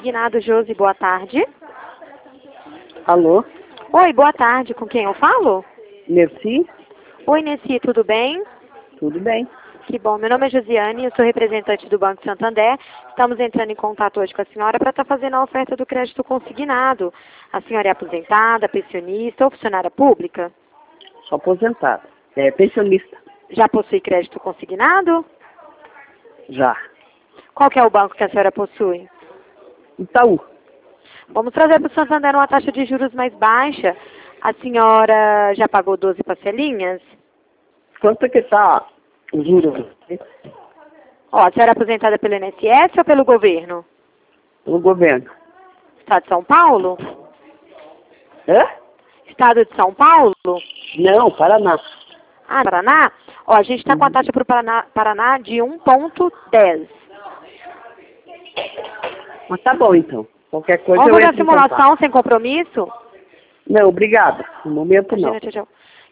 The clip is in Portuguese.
Consignado, Josi, boa tarde. Alô? Oi, boa tarde. Com quem eu falo? Merci? Oi, Nessi, tudo bem? Tudo bem. Que bom. Meu nome é Josiane, eu sou representante do Banco Santander. Estamos entrando em contato hoje com a senhora para estar fazendo a oferta do crédito consignado. A senhora é aposentada, pensionista ou funcionária pública? Sou aposentado. Pensionista. Já possui crédito consignado? Já. Qual que é o banco que a senhora possui? Itaú. Vamos trazer para o Santander uma taxa de juros mais baixa. A senhora já pagou 12 parcelinhas? Quanto é que tá o juros? Ó, a senhora é aposentada pelo INSS ou pelo governo? O governo. Estado de São Paulo? Hã? Estado de São Paulo? Não, Paraná. Ah, Paraná? Ó, a gente está com a taxa para o Paraná de 1,10. Mas tá bom, então. Qualquer coisa Vamos eu fazer a entro em contato. simulação sem compromisso? Não, obrigado. No momento não. Imagina, tchau, tchau.